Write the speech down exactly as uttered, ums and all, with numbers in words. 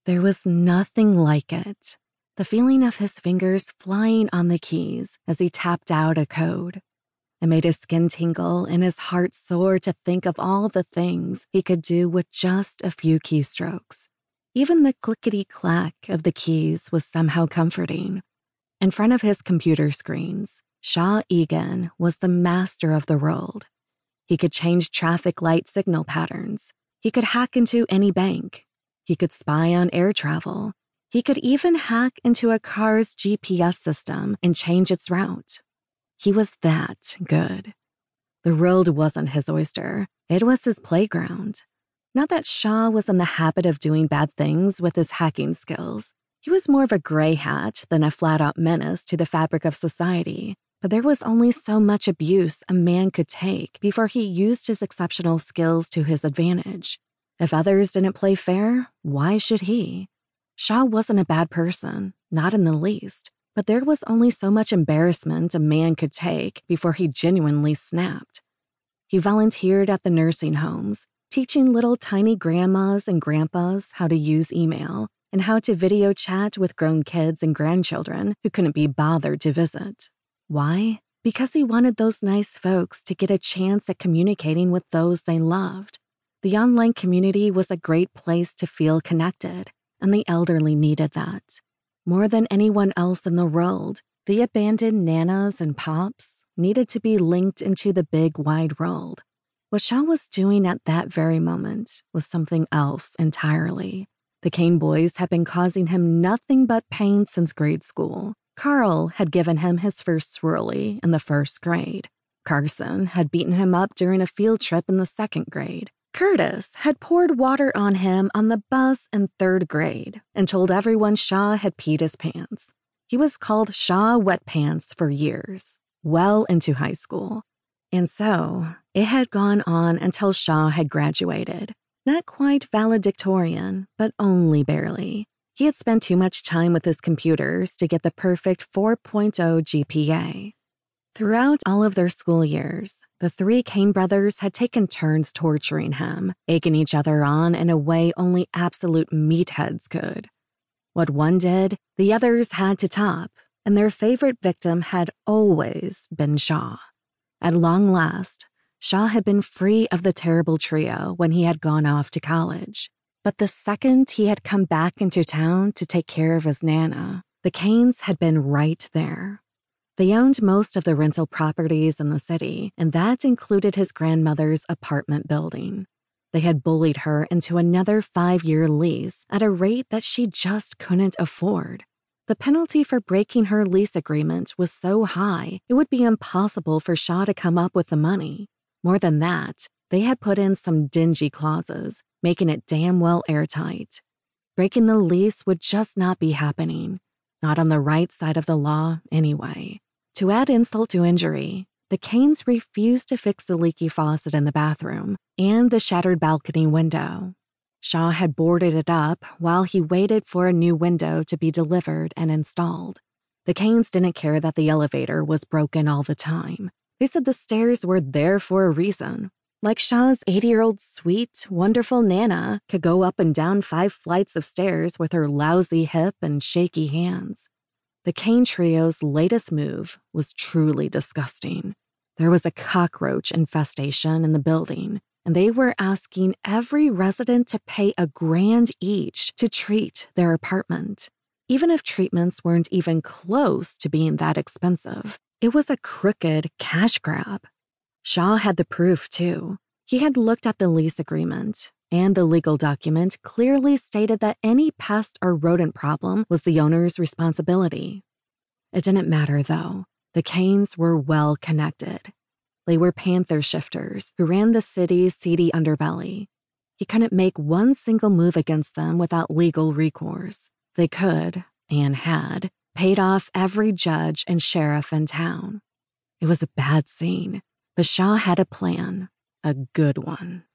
There was nothing like it. The feeling of his fingers flying on the keys as he tapped out a code. It made his skin tingle and his heart soar to think of all the things he could do with just a few keystrokes. Even the clickety-clack of the keys was somehow comforting. In front of his computer screens, Shah Egan was the master of the world. He could change traffic light signal patterns. He could hack into any bank. He could spy on air travel. He could even hack into a car's G P S system and change its route. He was that good. The world wasn't his oyster. It was his playground. Not that Shah was in the habit of doing bad things with his hacking skills. He was more of a gray hat than a flat-out menace to the fabric of society. But there was only so much abuse a man could take before he used his exceptional skills to his advantage. If others didn't play fair, why should he? Shah wasn't a bad person, not in the least. But there was only so much embarrassment a man could take before he genuinely snapped. He volunteered at the nursing homes, teaching little tiny grandmas and grandpas how to use email and how to video chat with grown kids and grandchildren who couldn't be bothered to visit. Why? Because he wanted those nice folks to get a chance at communicating with those they loved. The online community was a great place to feel connected, and the elderly needed that. More than anyone else in the world, the abandoned nanas and pops needed to be linked into the big wide world. What Shah was doing at that very moment was something else entirely. The Kane boys had been causing him nothing but pain since grade school. Carl had given him his first swirly in the first grade. Carson had beaten him up during a field trip in the second grade. Curtis had poured water on him on the bus in third grade and told everyone Shah had peed his pants. He was called Shah Wet Pants for years, well into high school. And so, it had gone on until Shah had graduated. Not quite valedictorian, but only barely. He had spent too much time with his computers to get the perfect four point oh G P A. Throughout all of their school years, the three Kane brothers had taken turns torturing him, egging each other on in a way only absolute meatheads could. What one did, the others had to top, and their favorite victim had always been Shah. At long last, Shah had been free of the terrible trio when he had gone off to college. But the second he had come back into town to take care of his Nana, the Kanes had been right there. They owned most of the rental properties in the city, and that included his grandmother's apartment building. They had bullied her into another five-year lease at a rate that she just couldn't afford. The penalty for breaking her lease agreement was so high, it would be impossible for Shah to come up with the money. More than that, they had put in some dingy clauses, making it damn well airtight. Breaking the lease would just not be happening. Not on the right side of the law, anyway. To add insult to injury, the Kanes refused to fix the leaky faucet in the bathroom and the shattered balcony window. Shah had boarded it up while he waited for a new window to be delivered and installed. The Kanes didn't care that the elevator was broken all the time. They said the stairs were there for a reason. Like Shah's eighty-year-old sweet, wonderful Nana could go up and down five flights of stairs with her lousy hip and shaky hands. The Kane trio's latest move was truly disgusting. There was a cockroach infestation in the building, and they were asking every resident to pay a grand each to treat their apartment. Even if treatments weren't even close to being that expensive, it was a crooked cash grab. Shah had the proof, too. He had looked at the lease agreement, and the legal document clearly stated that any pest or rodent problem was the owner's responsibility. It didn't matter, though. The Kanes were well connected. They were panther shifters who ran the city's seedy underbelly. He couldn't make one single move against them without legal recourse. They could, and had, paid off every judge and sheriff in town. It was a bad scene. But Shah had a plan, a good one.